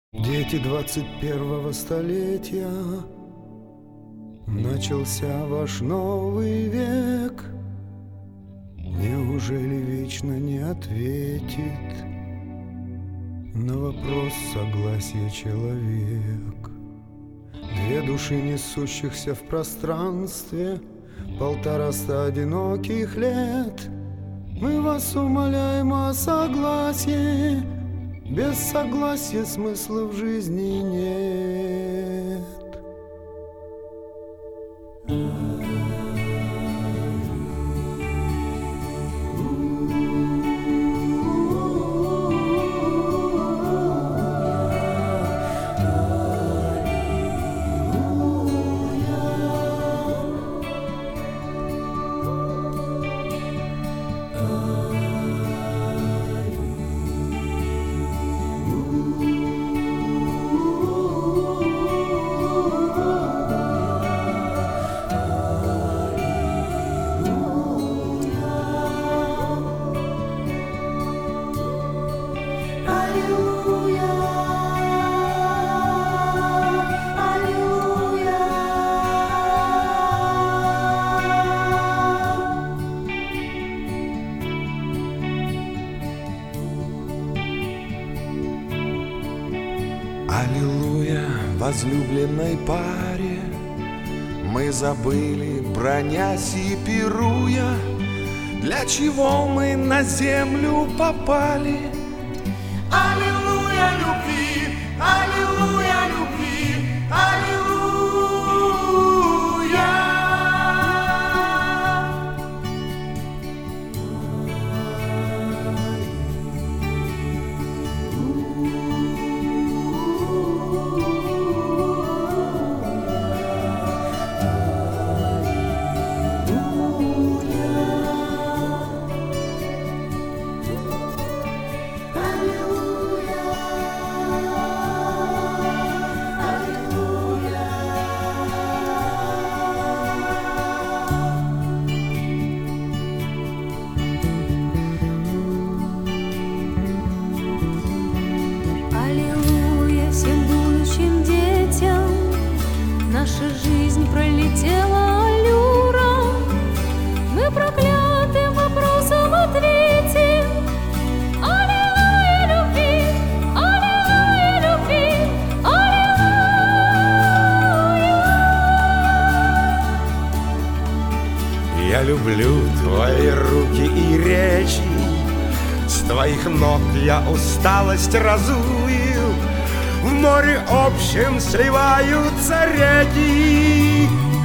Дети 21-го столетия, начался ваш новый век. Неужели вечно не ответит на вопрос согласия человек? Две души, несущихся в пространстве, 150 одиноких лет. Мы вас умоляем о согласии, без согласия смысла в жизни нет. Аллилуйя, возлюбленной паре, мы забыли, бронясь и пируя, для чего мы на землю попали. Аллилуйя любви, аллилуйя любви, аллилуйя. Наша жизнь пролетела аллюром, мы проклятым вопросом ответим. Аллилуйя любви, аллилуйя любви, аллилуйя. Я люблю твои руки и речи, с твоих ног я усталость разую. В море общем сливаются реки.